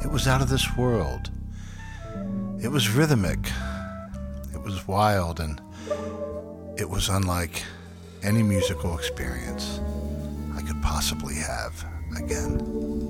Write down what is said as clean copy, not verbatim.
It was out of this world. It was rhythmic. It was wild, and it was unlike any musical experience I could possibly have again.